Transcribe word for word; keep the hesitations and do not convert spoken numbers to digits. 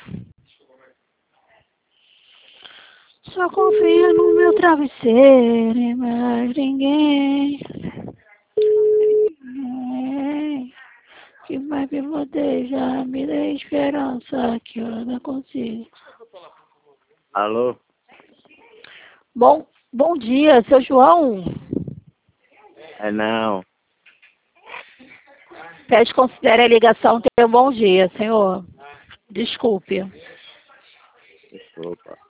Só confia no meu travesseiro e mais ninguém. Ninguém que vai me proteger, me dê esperança que eu não consigo. Alô? Bom, bom dia, seu João. É não. Pede considere a ligação ter um bom dia, senhor. Desculpe. Desculpa.